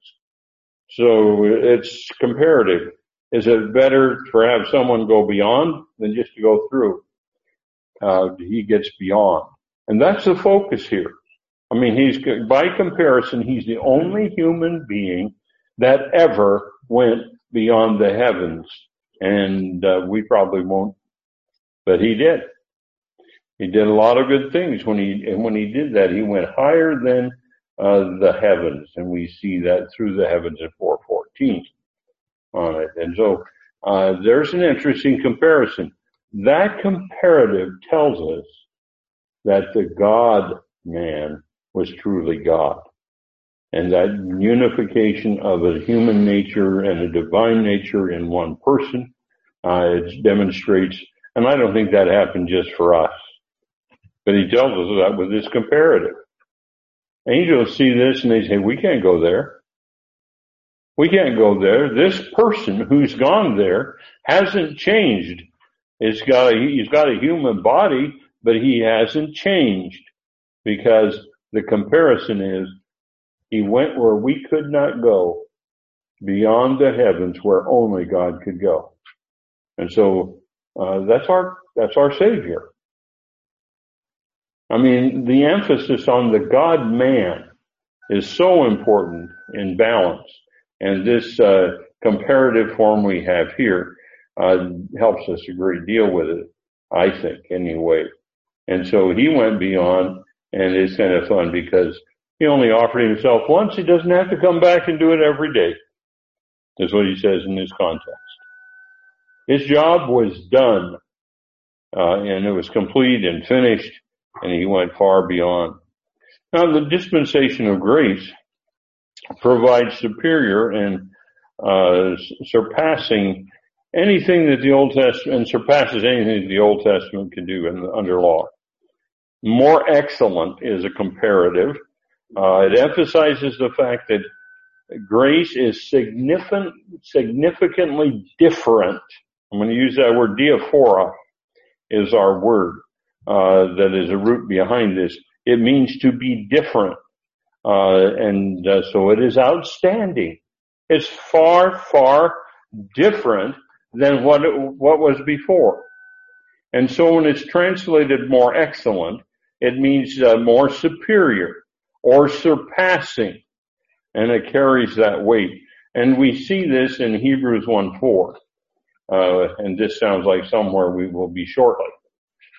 So it's comparative. Is it better to have someone go beyond than just to go through? Uh, he gets beyond. And that's the focus here. I mean, he's, by comparison, he's the only human being that ever went beyond the heavens. And, uh, we probably won't, but he did. He did a lot of good things when he, and when he did that, he went higher than, uh, the heavens. And we see that through the heavens in four fourteen on it. And so, uh, there's an interesting comparison. That comparative tells us that the God man was truly God. And that unification of a human nature and a divine nature in one person, uh, it demonstrates, and I don't think that happened just for us. But he tells us that with this comparative. Angels see this and they say, we can't go there. We can't go there. This person who's gone there hasn't changed. It's got a, he's got a human body, but he hasn't changed, because the comparison is he went where we could not go, beyond the heavens where only God could go. And so, uh, that's our, that's our Savior. I mean, the emphasis on the God-man is so important in balance. And this, uh, comparative form we have here, uh, helps us a great deal with it, I think, anyway. And so he went beyond, and it's kind of fun because he only offered himself once. He doesn't have to come back and do it every day. That's what he says in this context. His job was done, uh, and it was complete and finished, and he went far beyond. Now, the dispensation of grace provides superior and uh surpassing anything that the Old Testament, and surpasses anything that the Old Testament can do in the, under law. More excellent is a comparative. Uh, it emphasizes the fact that grace is significant, significantly different. I'm going to use that word. Diaphora is our word, uh, that is a root behind this. It means to be different. Uh, and, uh, so it is outstanding. It's far, far different than what it, what was before. And so when it's translated more excellent, it means uh, more superior or surpassing, and it carries that weight. And we see this in Hebrews one four, uh, and this sounds like somewhere we will be shortly.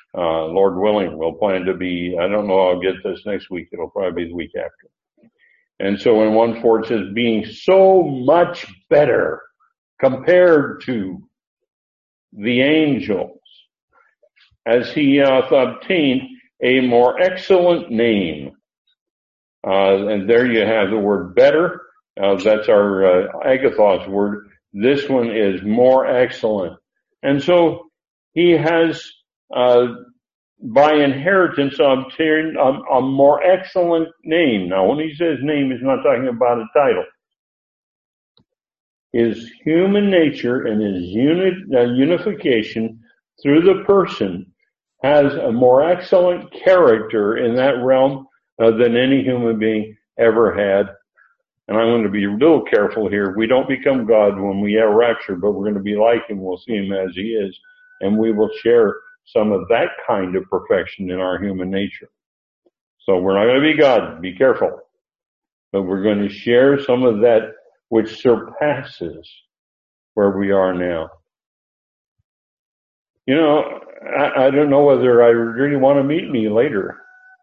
Uh, Lord willing, we'll plan to be, I don't know, I'll get this next week. It'll probably be the week after. And so in one four it says, being so much better compared to the angels, as he hath obtained a more excellent name. Uh, and there you have the word better. Uh, that's our uh, agathos word. This one is more excellent. And so he has, uh, by inheritance, obtained a, a more excellent name. Now, when he says name, he's not talking about a title. His human nature and his unit, uh, unification through the person has a more excellent character in that realm uh, than any human being ever had. And I'm going to be a little careful here. We don't become God when we are raptured, but we're going to be like him. We'll see him as he is, and we will share some of that kind of perfection in our human nature. So we're not going to be God. Be careful. But we're going to share some of that which surpasses where we are now. You know, I, I don't know whether I really want to meet me later,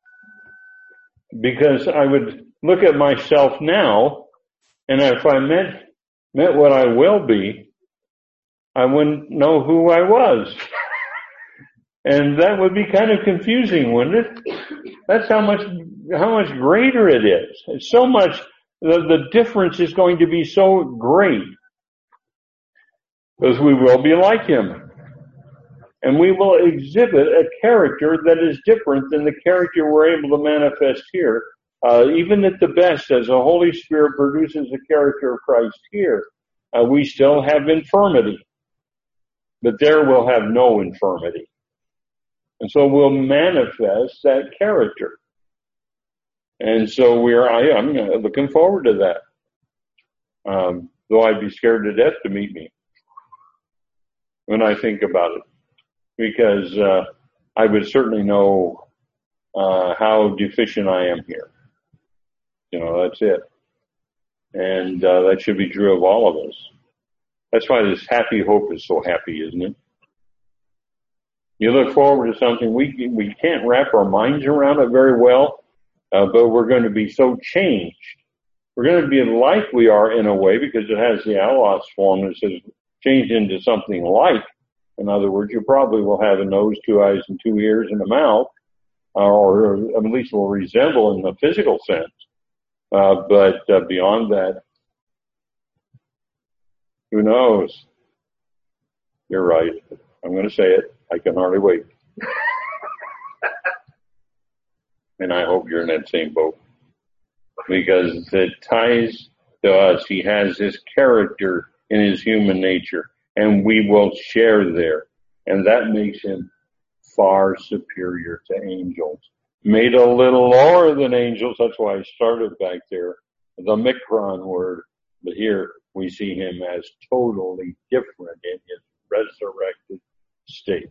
because I would look at myself now, and if I meant, meant what I will be, I wouldn't know who I was. And that would be kind of confusing, wouldn't it? That's how much, how much greater it is. It's so much, the, the difference is going to be so great. Because we will be like him. And we will exhibit a character that is different than the character we're able to manifest here. Uh, even at the best, as the Holy Spirit produces the character of Christ here, uh, we still have infirmity. But there we'll have no infirmity. And so we'll manifest that character. And so we're, I, I'm looking forward to that. Um, though I'd be scared to death to meet me when I think about it. Because, uh, I would certainly know, uh, how deficient I am here. You know, that's it. And, uh, that should be true of all of us. That's why this happy hope is so happy, isn't it? You look forward to something, we we can't wrap our minds around it very well, uh, but we're going to be so changed. We're going to be like we are in a way, because it has the allos form that says change into something like. In other words, you probably will have a nose, two eyes, and two ears, and a mouth, uh, or at least will resemble in the physical sense. Uh, but uh, beyond that, who knows? You're right. I'm going to say it. I can hardly wait. And I hope you're in that same boat. Because it ties to us. He has his character in his human nature. And we will share there. And that makes him far superior to angels. Made a little lower than angels. That's why I started back there. The Mikron word. But here we see him as totally different in his resurrected state.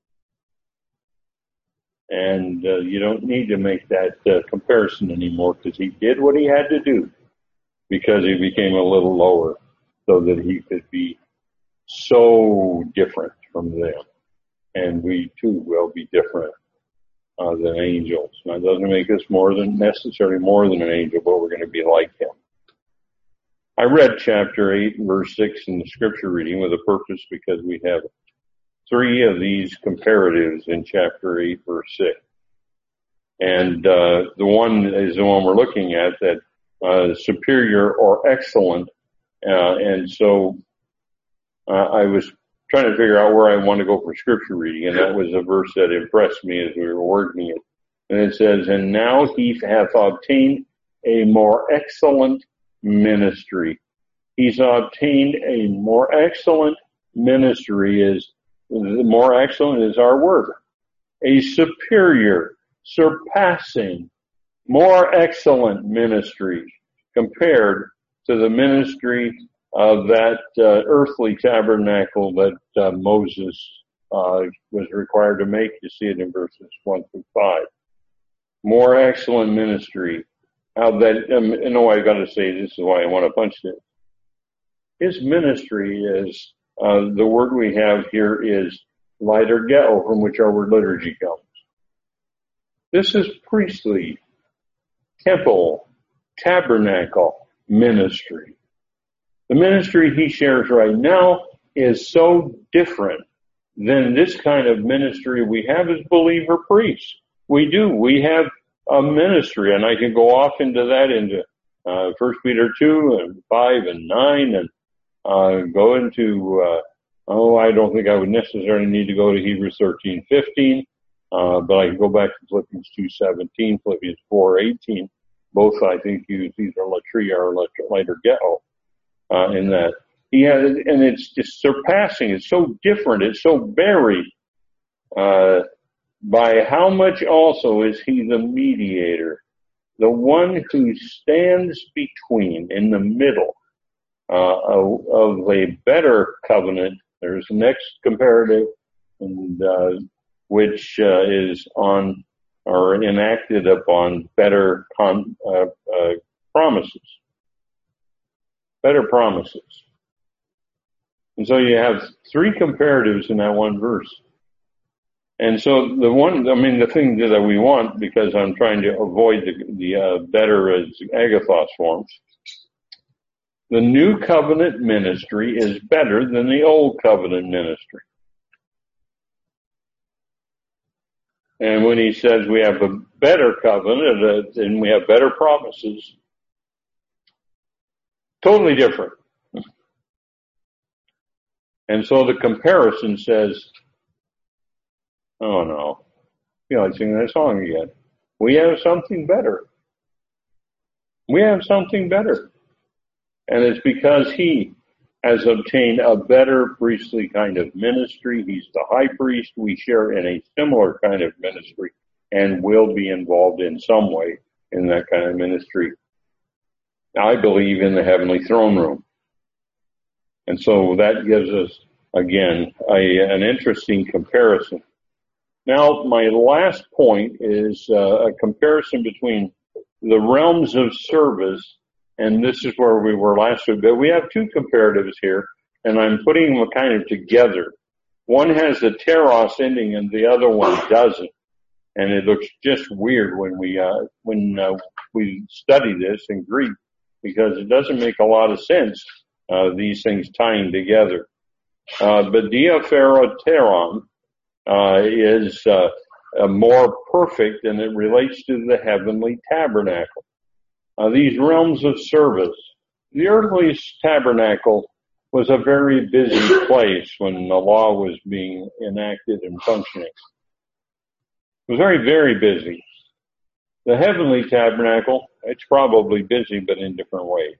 And uh, you don't need to make that uh, comparison anymore, because he did what he had to do, because he became a little lower so that he could be so different from them. And we too will be different uh, than angels. Now, it doesn't make us more than necessarily more than an angel, but we're going to be like him. I read chapter eight, verse six in the scripture reading with a purpose, because we have three of these comparatives in chapter eight, verse six. And uh, the one is the one we're looking at, that uh, superior or excellent. Uh, and so uh, I was trying to figure out where I want to go for scripture reading, and that was a verse that impressed me as we were working it. And it says, and now he hath obtained a more excellent ministry. He's obtained a more excellent ministry. Is the more excellent is our word. A superior, surpassing, more excellent ministry compared to the ministry of that uh, earthly tabernacle that uh, Moses uh, was required to make. You see it in verses one through five. More excellent ministry. How that, um, you know, I got to say, this is why I want to punch it. His ministry is, uh, the word we have here is liturgeo, from which our word liturgy comes. This is priestly, temple, tabernacle ministry. The ministry he shares right now is so different than this kind of ministry we have as believer priests. We do. We have a ministry, and I can go off into that, into uh, First Peter two and five and nine, and uh, go into, uh, oh, I don't think I would necessarily need to go to Hebrews thirteen fifteen, uh, but I can go back to Philippians two seventeen, Philippians four eighteen. Both, I think, use either latria or liturgeo uh, in that. He has, and it's just surpassing. It's so different. It's so varied. Uh, by how much also is he the mediator, the one who stands between, in the middle, uh, of, of a better covenant. There's the next comparative, and uh, which uh, is on or enacted upon better con, uh, uh, promises, better promises. And so you have three comparatives in that one verse. And so the one, I mean, the thing that we want, because I'm trying to avoid the, the uh, better as agathos forms, the new covenant ministry is better than the old covenant ministry. And when he says we have a better covenant uh, and we have better promises, totally different. And so the comparison says, oh no, you know, I sing that song again. We have something better. We have something better. And it's because he has obtained a better priestly kind of ministry. He's the high priest. We share in a similar kind of ministry and will be involved in some way in that kind of ministry. I believe in the heavenly throne room. And so that gives us, again, a, an interesting comparison. Now, my last point is uh, a comparison between the realms of service, and this is where we were last week, but we have two comparatives here, and I'm putting them kind of together. One has the teros ending and the other one doesn't, and it looks just weird when we uh, when uh, we study this in Greek, because it doesn't make a lot of sense, uh, these things tying together. Uh, but diapheroteron uh, is uh, uh, more perfect, and it relates to the heavenly tabernacle. Uh, these realms of service. The earthly tabernacle was a very busy place when the law was being enacted and functioning. It was very, very busy. The heavenly tabernacle, it's probably busy, but in different ways.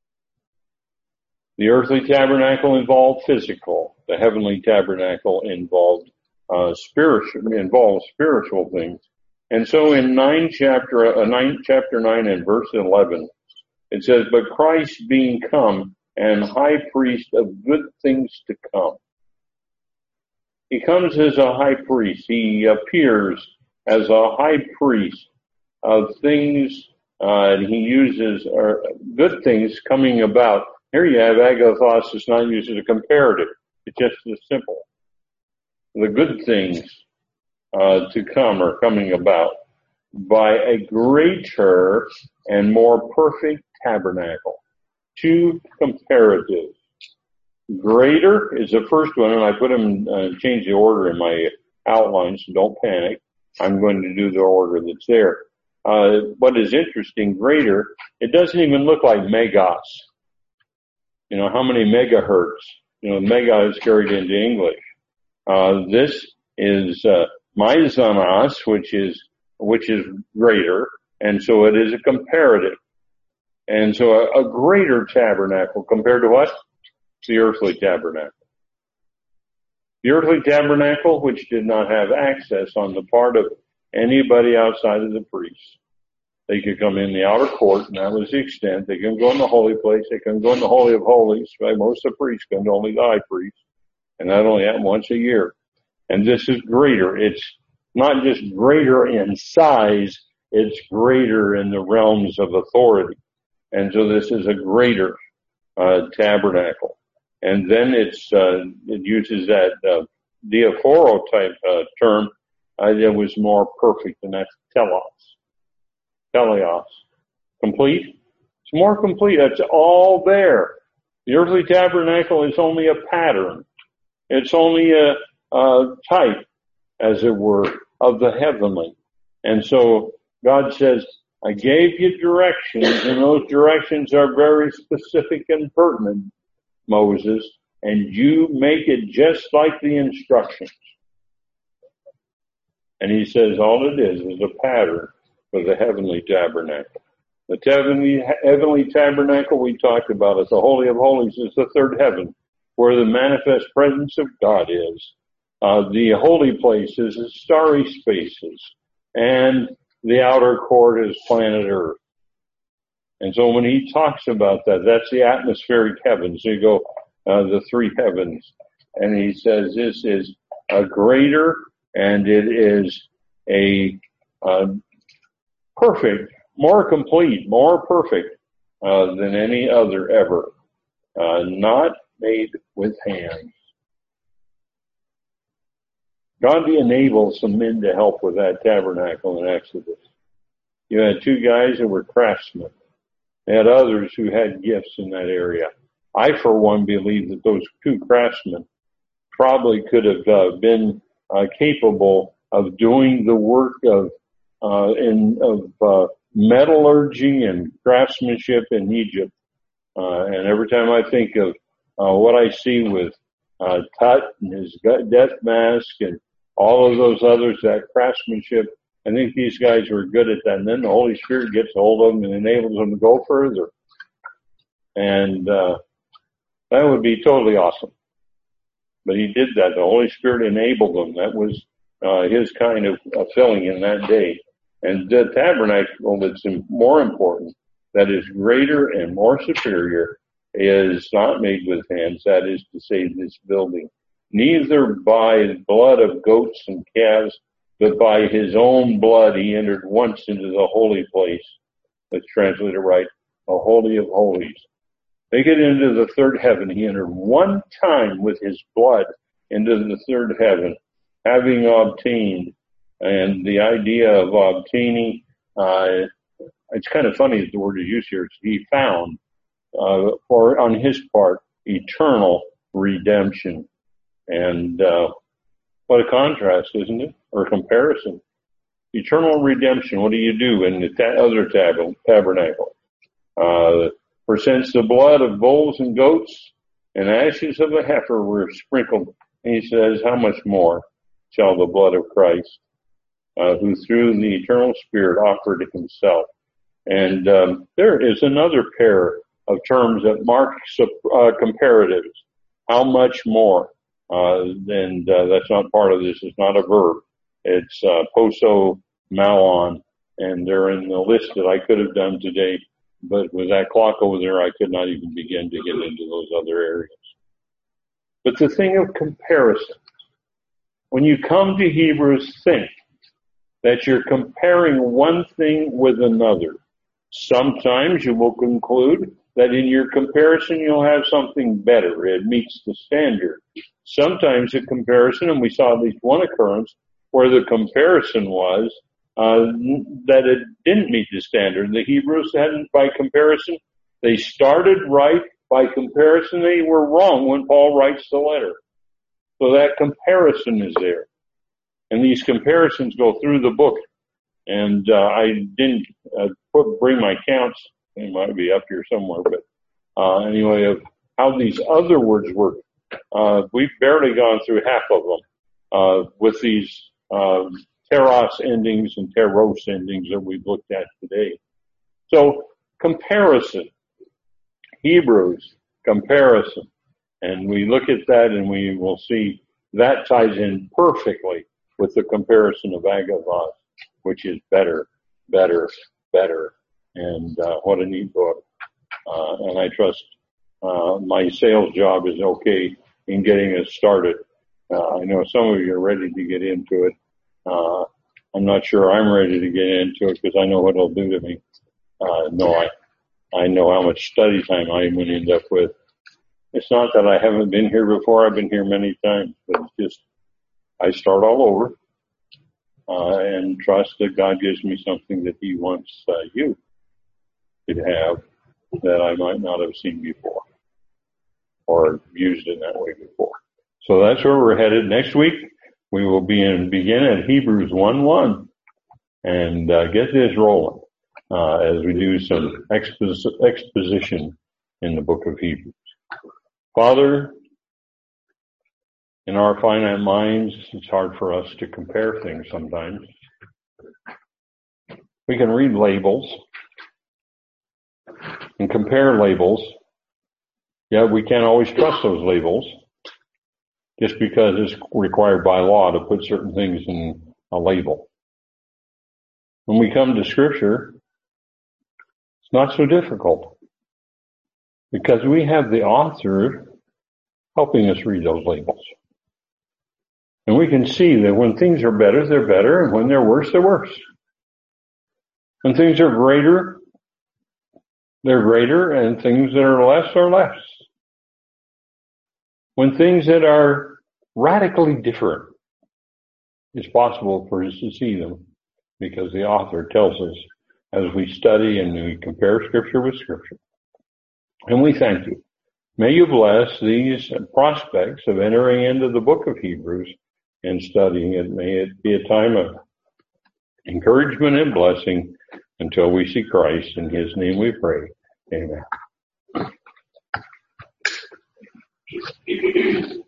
The earthly tabernacle involved physical. The heavenly tabernacle involved uh, spiritual, involved spiritual things. And so in nine chapter, uh, nine, chapter nine and verse eleven, it says, "But Christ being come and high priest of good things to come." He comes as a high priest. He appears as a high priest of things, uh, and he uses uh, good things coming about. Here you have agathos is not used as a comparative. It's just as simple. The good things uh, to come are coming about by a greater and more perfect tabernacle. Two comparatives. Greater is the first one, and I put them, uh, change the order in my outline, so don't panic. I'm going to do the order that's there. Uh, what is interesting, greater, it doesn't even look like megos. You know, how many megahertz? You know, mega is carried into English. Uh, this is, uh, maizanos, which is, which is greater, and so it is a comparative. And so a, a greater tabernacle compared to what? The earthly tabernacle. The earthly tabernacle, which did not have access on the part of anybody outside of the priest. They could come in the outer court, and that was the extent. They couldn't go in the holy place. They couldn't go in the Holy of Holies. Right? Most of the priests couldn't, only the high priest. And that only happened once a year. And this is greater. It's not just greater in size, it's greater in the realms of authority. And so this is a greater uh, tabernacle. And then it's uh, it uses that uh, diaphoro type uh, term, uh, it was more perfect, and that's telos. Teleos. Complete? It's more complete. It's all there. The earthly tabernacle is only a pattern. It's only a, a type, as it were, of the heavenly. And so God says, I gave you directions, and those directions are very specific and pertinent, Moses, and you make it just like the instructions. And he says all it is is a pattern for the heavenly tabernacle. The heavenly, heavenly tabernacle we talked about is the Holy of Holies, is the third heaven, where the manifest presence of God is. Uh, the holy place is the starry spaces, and the outer court is planet Earth. And so when he talks about that, that's the atmospheric heavens. You go, uh, the three heavens. And he says this is a greater, and it is a uh, perfect, more complete, more perfect uh, than any other ever. Uh, not made with hands. God enabled some men to help with that tabernacle in Exodus. You had two guys that were craftsmen. They had others who had gifts in that area. I, for one, believe that those two craftsmen probably could have uh, been uh, capable of doing the work of uh, in of uh, metallurgy and craftsmanship in Egypt. Uh, and every time I think of uh, what I see with uh, Tut and his death mask and all of those others, that craftsmanship, I think these guys were good at that. And then the Holy Spirit gets a hold of them and enables them to go further. And uh, that would be totally awesome. But he did that. The Holy Spirit enabled them. That was uh, his kind of uh, filling in that day. And the tabernacle that's more important, that is greater and more superior, is not made with hands. That is to say, this building. Neither by blood of goats and calves, but by his own blood he entered once into the holy place. Let's translate it right. The Holy of Holies. They get into the third heaven. He entered one time with his blood into the third heaven, having obtained. And the idea of obtaining, uh, it's kind of funny that the word is used here. He found, uh, or on his part, eternal redemption. And uh, what a contrast, isn't it? Or a comparison. Eternal redemption, what do you do in the ta- other tab- tabernacle? Uh, for since the blood of bulls and goats and ashes of a heifer were sprinkled, and he says, how much more shall the blood of Christ, uh, who through the eternal Spirit offered himself. And um, there is another pair of terms that mark uh, comparatives. How much more? Uh, and uh, that's not part of this. It's not a verb. It's uh, poso malon, and they're in the list that I could have done today. But with that clock over there, I could not even begin to get into those other areas. But the thing of comparison, when you come to Hebrews, think that you're comparing one thing with another. Sometimes you will conclude that in your comparison you'll have something better. It meets the standard. Sometimes a comparison, and we saw at least one occurrence where the comparison was uh, that it didn't meet the standard. The Hebrews hadn't, by comparison, they started right. By comparison, they were wrong when Paul writes the letter. So that comparison is there. And these comparisons go through the book. And uh, I didn't uh, put, bring my counts. They might be up here somewhere. But uh, anyway, of how these other words work. Uh, we've barely gone through half of them uh, with these uh, teros endings and teros endings that we've looked at today. So comparison. Hebrews, comparison. And we look at that and we will see that ties in perfectly with the comparison of Agabus, which is better, better, better. And uh, what a neat book. Uh, and I trust uh, my sales job is okay in getting us started. Uh, I know some of you are ready to get into it. Uh, I'm not sure I'm ready to get into it because I know what it'll do to me. Uh, no, I, I know how much study time I'm going to end up with. It's not that I haven't been here before. I've been here many times, but it's just I start all over uh, and trust that God gives me something that He wants uh, you to have that I might not have seen before or used in that way before. So that's where we're headed. Next week, we will be in, begin at Hebrews one one and uh, get this rolling uh, as we do some expos- exposition in the book of Hebrews. Father, in our finite minds, it's hard for us to compare things sometimes. We can read labels and compare labels, yet we can't always trust those labels just because it's required by law to put certain things in a label. When we come to Scripture, it's not so difficult because we have the author helping us read those labels. And we can see that when things are better, they're better, and when they're worse, they're worse. When things are greater, they're greater, and things that are less are less. When things that are radically different, it's possible for us to see them because the author tells us as we study and we compare Scripture with Scripture. And we thank you. May you bless these prospects of entering into the book of Hebrews and studying it. May it be a time of encouragement and blessing until we see Christ. In His name we pray. Amen.